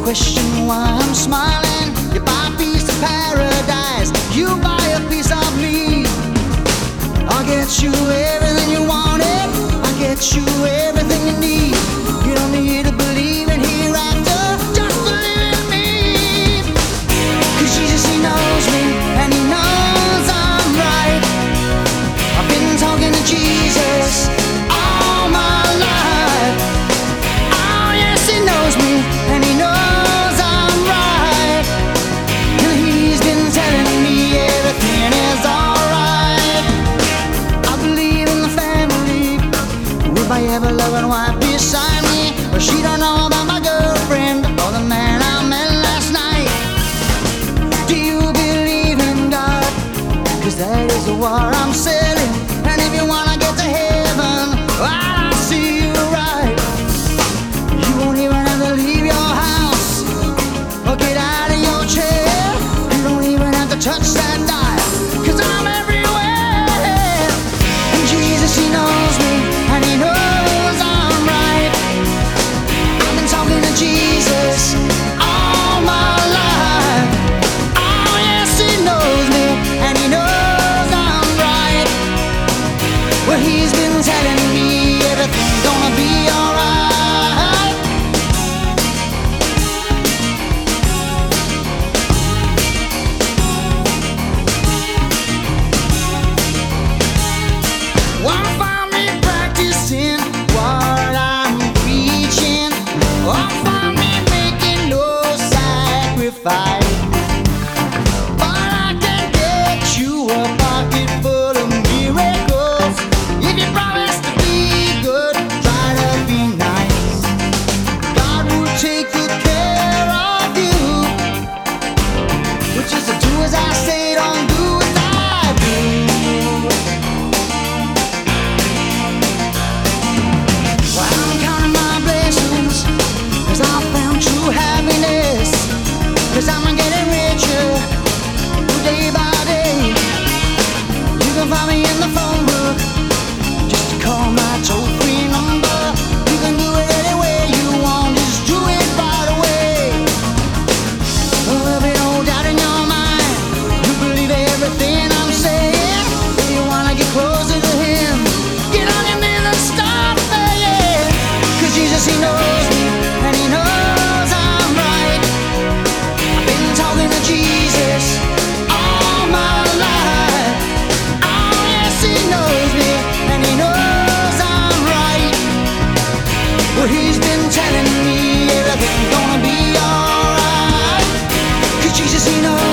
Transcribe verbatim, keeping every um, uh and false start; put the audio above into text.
question why I'm smiling. You buy a piece of paradise, you buy a piece of me. I'll get you everything you wanted, I'll get you everything you need. You don't need to believe in hereafter, just believe in me. Cause Jesus, he knows me, and he knows I'm right. I've been talking to Jesus all my life. Oh yes, he knows me, and he knows I'm right. And he's been telling me everything is alright. I believe in the family, with my ever-loving wife beside me. But she don't know about my girlfriend or the man I met last night. Do you believe in God? Cause that is the war I'm selling. And if you wanna get to heaven, well, I see you right. You won't even have to leave your house or get out of your chair. You don't even have to touch that dial, cause I'm everywhere. And Jesus, he knows me, and he knows I'm right. I've been talking to Jesus all my life. Oh yes, he knows me, and he knows I'm right. Well, he's been telling me everything's gonna be alright. Won't find me practicing what I'm preaching. Won't find me making no sacrifice. But I can get you a pocket full of miracles if you promise to be good, try to be nice. God will take good care of you. But just do as I say, don't do as I do. Well, I'm counting my blessings, cause I found true happiness. Cause I'm getting richer day by day. You can find me in the phone book, just call my toll-free number. You can do it any way you want, just do it right away. There'll be no doubt in your mind, you believe everything I'm saying. If you wanna get closer to him, get on your knees and start praying. Cause Jesus, he knows me, and he knows I'm right. I've been talking to Jesus all my life. Oh yes, he knows me, and he knows I'm right. Well, he's been telling me everything's gonna be alright. Cause Jesus, he knows